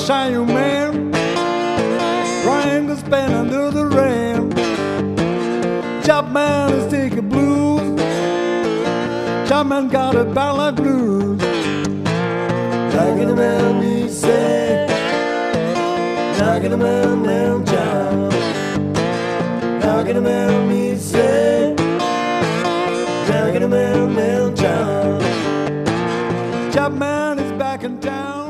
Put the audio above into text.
Cheyenne man, trying to spend under the rain. Job man is taking blues. Job man got a ballad blues. Talking about me, say, talking about now, job. Talking about me, say, talking about now, job. Job man is back in town.